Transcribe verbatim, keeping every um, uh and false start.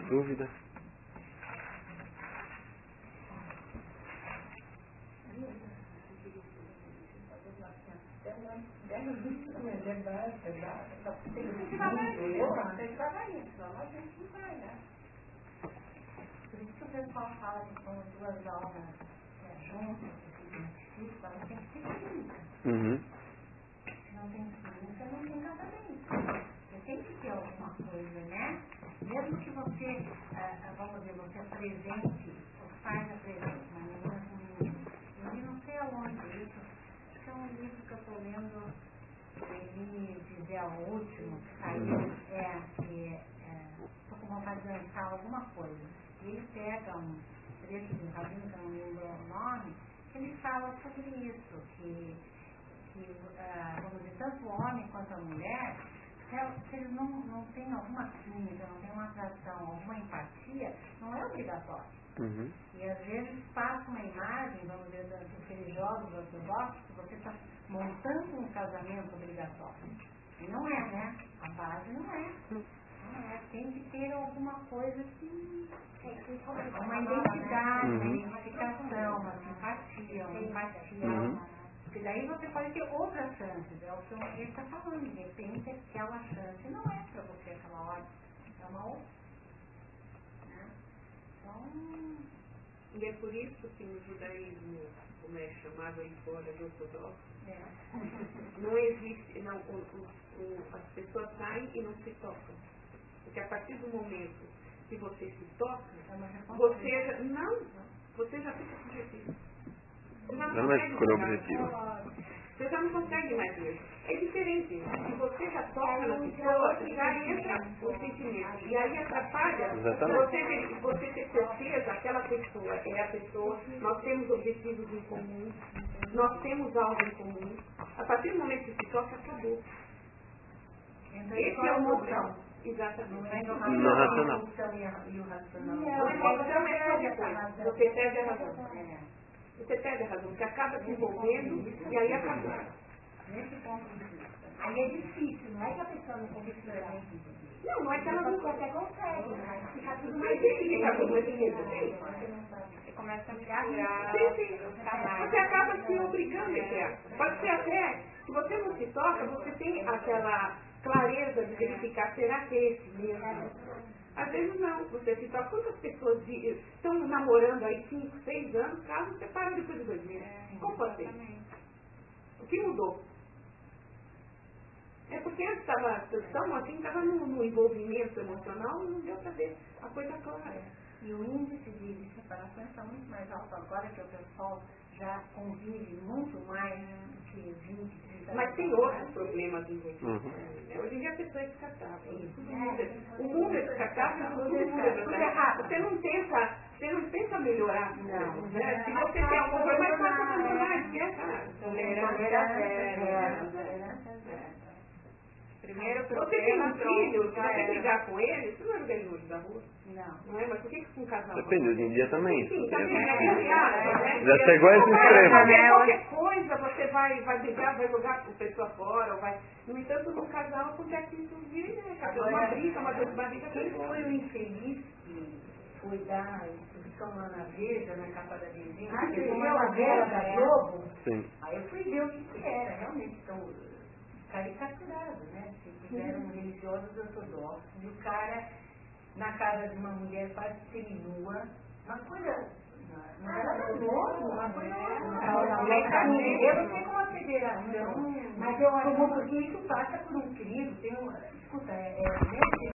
dúvida? Por isso que o pessoal fala que são duas almas juntas, ela tem que ser química. Uhum. Se não tem química, não tem casamento. Você tem que ter alguma coisa, né? Mesmo que você, ah, vamos dizer, você apresente, os pais apresentem uma menina com um menino. Eu não sei aonde isso. Acho que é um livro que eu estou lendo, ele dizer ao último, que saiu, é, que estou com vontade de lançar alguma coisa. E ele pega um trecho de um rabino, que eu não lembro o nome, que ele fala sobre isso, que, que uh, vamos dizer, tanto o homem quanto a mulher, se eles não, não têm alguma química, não têm uma atração, alguma empatia, não é obrigatório. Uhum. E às vezes passa uma imagem, vamos dizer, daqueles jogos ortodoxos, que você está montando um casamento obrigatório. E não é, né? A base não é. Não é. Tem que ter alguma coisa que... uma identidade, uhum. uma identificação, uma simpatia, uma empatia. Uhum. Porque daí você pode ter outras chances. É o que ele está falando. De repente, aquela chance não é para você aquela hora. É uma outra. Né? Então... E é por isso que no judaísmo, como é chamado aí fora de ortodoxo, é. não existe, não, o, o, o, as pessoas saem e não se tocam. Porque a partir do momento que você se toca, você já, não, você já fica subjetivo. Você já não, não consegue é por objetivo. Você já não consegue mais ver. É diferente. Se você já toca na pessoa, já entra o sentimento. E aí atrapalha você, você ter certeza que aquela pessoa é a pessoa, nós temos objetivos em comum, nós temos algo em comum. A partir do momento que se toca, acabou. Esse é o problema. Exatamente. Não é no racional. E o racional. Não, a emoção é só depois. Você perde a razão. Você perde a razão. Você acaba se envolvendo e aí acabou. Nesse ponto de vista. Aí é difícil, não é que a pessoa não consegue. Não, não é que ela não até consegue, mas fica tudo Mas mais tem que ficar tudo mais difícil. difícil. Você começa a mirar. Sim, sim. Você acaba se obrigando, entre aspas. Pode ser até, se você não se toca, você tem aquela clareza de verificar, será que é esse mesmo? Às vezes não, você se toca. Quantas pessoas de, estão namorando aí cinco, seis anos, caso você para depois de dois meses? Como pode ser? O que mudou? É porque antes estava tão assim, estava no, no envolvimento emocional e não deu para ver a coisa clara. E o índice de, de separação está muito mais alto agora, que o pessoal já convive muito mais do que vinte, trinta anos. Mas tem outros problemas envolvidos. Uhum. Né? Hoje em dia a pessoa é descartável. Tudo muda. O mundo é descartável, tudo muda. Tudo errado. Você não tenta, você não tenta melhorar. Não. Né? Se você tem algum problema, é fácil abandonar. Esquece. Tolerância. Primeiro, você tem um filho, se você brigar com ele, você não vai jogar ele no olho da rua. Não. Não é? Mas por que com um casal? Depende, hoje em dia também. Sim, também é. Já chegou a esse extremo. Qualquer coisa você vai, vai brigar, vai jogar a pessoa fora. Ou vai... No entanto, no casal acontece isso um dia, né? Uma briga, uma dor de barriga. Quem foi o infeliz que foi dar exposição lá na Veja, na capa da Veja? Ah, que foi a Vera da Globo? Sim. Aí eu fui ver o que que era, realmente. Então, caricaturado, né? Se tiveram um religiosos ortodoxos, e o cara na casa de uma mulher quase seminua, uma coisa, não era nada novo, uma coisa eu não sei como a federação, mas eu acho porque isso passa por um crivo, tem um, escuta, é, é,